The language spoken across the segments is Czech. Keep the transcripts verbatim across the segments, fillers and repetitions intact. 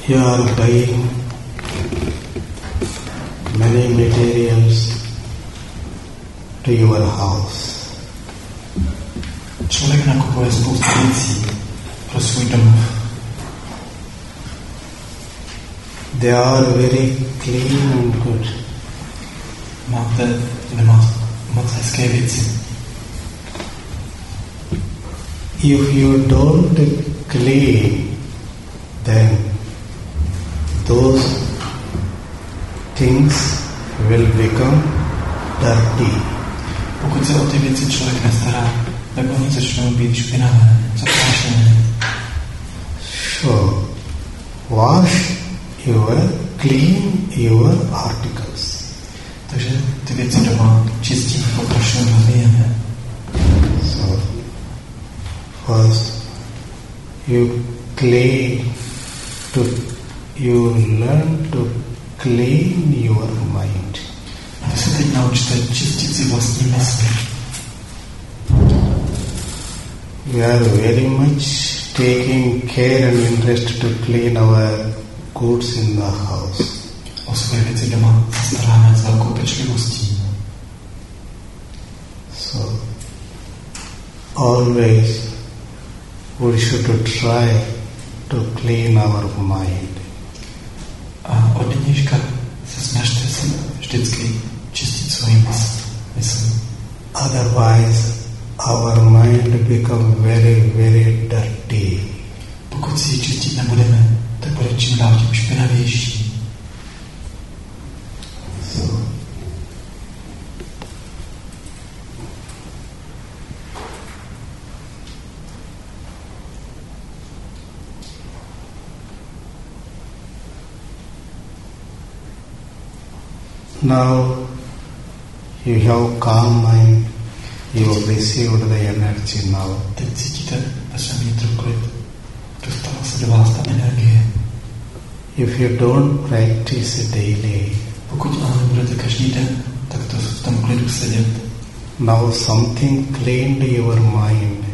You are buying many materials to your house. Člověk nakupuje spoustu věcí pro svůj domov. They are very clean and good. Máte doma moc hezké věci. If you don't clean, then those things will become dirty. Pokud se o ty věci člověk nestará, tak oni začnou být špinavé, zaprášené. So, wash your, clean your articles. Takže ty věci doma čistí, pokrašují, rozvíjeme. So, first you clean to, you learn to clean your mind. Vy se teď naučte čistit si vlastní mysl. We are very much taking care and interest to clean our goods in the house. O svoje věci doma se staráme s velkou pečlivostí. So, always we should try to clean our mind. A od dneška se snažte si vždycky čistit svůj mysl. mysl. Otherwise, our mind become very, very dirty. Pokud si ji čistit nebudeme, tak bude čím dál tím špinavější. So, now you have calm mind, you have received the energy now. Teď cítíte ve svém vnitru klid. Dostala se do vás ta energie. If you don't practice daily, Pokud ale nebudete každý den, tak to v tom klidu sedět. now something cleaned your mind.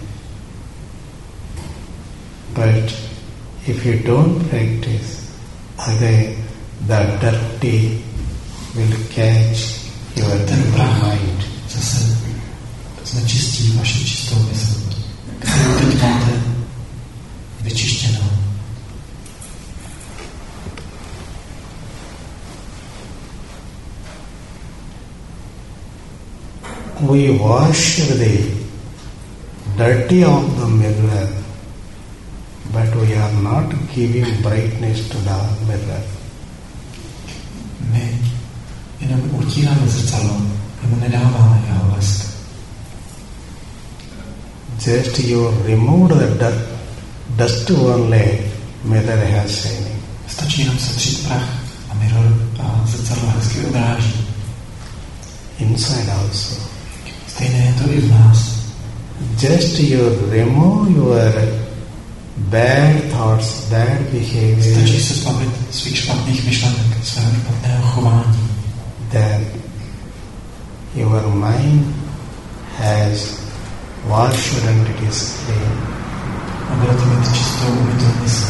But if you don't practice, again the dirty will catch your Ten prach mind. zase znečistí vaši čistou mysl, kterou teď máte vyčištěnou. We wash the dirty of the mirror, but we are not giving brightness to the mirror. My jenom utíráme zrcadlo, nebo nedáváme jeho blesk. Just you remove the dirt, dust only, mirror has shining. Stačí jenom setřít prach a mirror a zrcadlo hezky odráží. Inside also. Stejné je to i v nás. Just you remove your bad thoughts, bad behavior, Stačí se zbavit svých špatných myšlenek, svého špatného chování. then your mind has washed and it is clean. A budete mít čistou umytou mysl.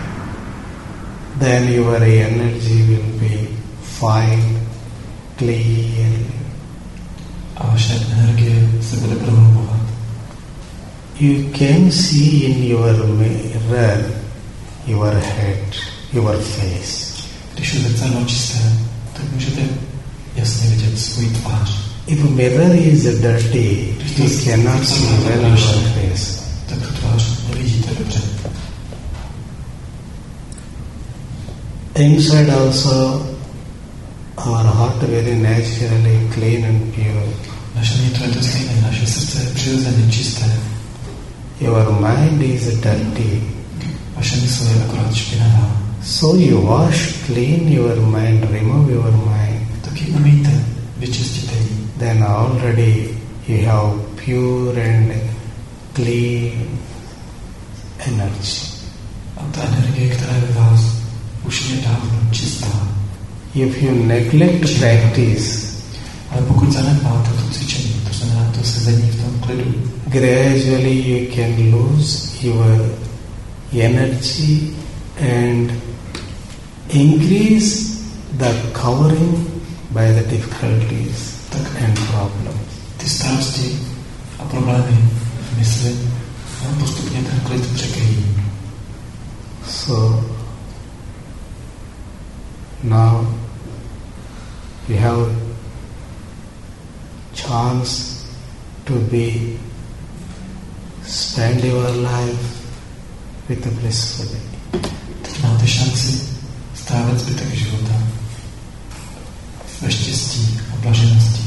Then your energy will be fine, clear. A vaše energie se bude prohlubovat. You can see in your mirror your head, your face. Když je zrcadlo čisté, tak můžete jasně vidět svůj tvář. If a mirror is dirty, you cannot see well your face. Tak tu tvář nevidíte dobře. Inside also, our heart very naturally clean and pure. Naše vnitro je to stejné, naše srdce je přirozeně čisté. Your mind is dirty. Vaše mysl je akorát špinavá. So you wash, clean your mind, remove your mind. Tak ji umýjte, vyčistíte ji. Then already you have pure and clean energy. A ta energie, která je ve vás, už je dávno čistá. If you neglect practice, Ale pokud zanedbáte to cvičení, to znamená to sezení v tom klidu, gradually you can lose your energy and increase the covering by the difficulties and problems. Ty starosti a problémy v mysli postupně ten klid překryjí. So now we have chance to be spend your life with blissfully. Teď máte šanci strávit zbytek života ve štěstí a blaženosti.